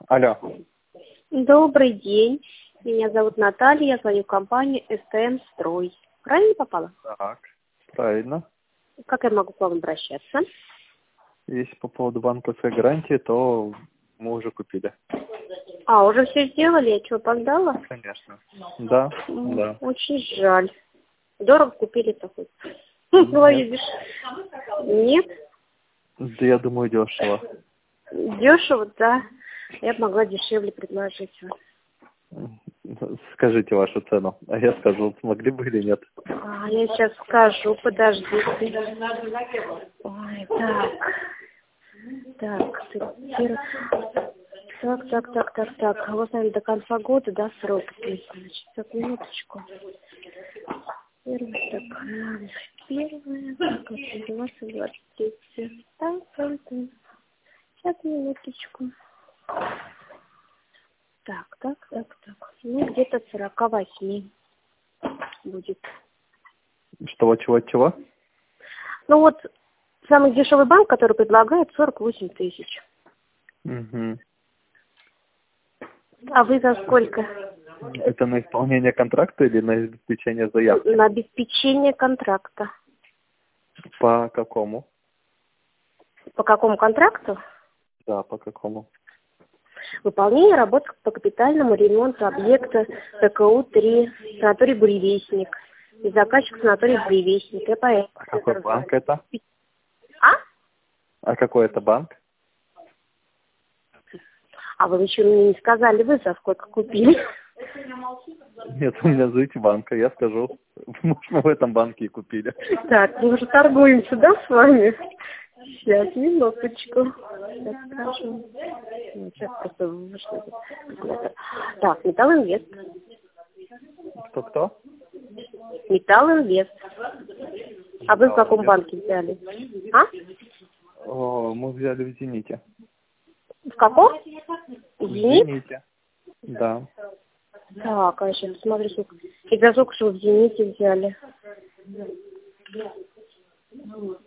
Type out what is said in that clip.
Алло. Добрый день. Меня зовут Наталья, я звоню в компанию СТМ Строй. Правильно попала? Так, правильно. Как я могу к вам обращаться? Если по поводу банковской гарантии, то мы уже купили. А, уже все сделали? Я что, опоздала? Конечно. Да, да. Очень жаль. Дорого купили такой. Нет. Нет? Да, я думаю, дешево. Дешево, да. Я бы могла дешевле предложить вам. Скажите вашу цену, а я скажу, смогли бы или нет. Я сейчас скажу, подождите. Ой, так. Вот, наверное, до конца года, да, срок есть. Значит, так, минуточку. Первое, так, 23. Так. Сейчас, минуточку. Так. Ну, где-то 48 будет. Чего? Ну, вот, самый дешевый банк, который предлагает 48 тысяч. Угу. А вы за сколько? Это на исполнение контракта или на обеспечение заявки? На обеспечение контракта. По какому? По какому контракту? Да, по какому? Выполнение работ по капитальному ремонту объекта ТКУ-3, санаторий «Буревестник». И заказчик санаторий «Буревестник». Я поэтому... А какой банк это? А? А какой это банк? А вы еще мне не сказали, вы за сколько купили? Нет, у меня зовите банка, я скажу. Может, мы в этом банке и купили. Так, мы уже торгуемся, да, с вами? Сейчас, минуточку. Я скажу. Сейчас просто вышло. Так, Металлинвест. Кто? Металлинвест. А вы в каком банке взяли? А? Мы взяли в «Зените». В каком? В «Зенит»? «Зените». Да. Так, а я сейчас посмотрю, сколько. И за сколько же вы в «Зените» взяли?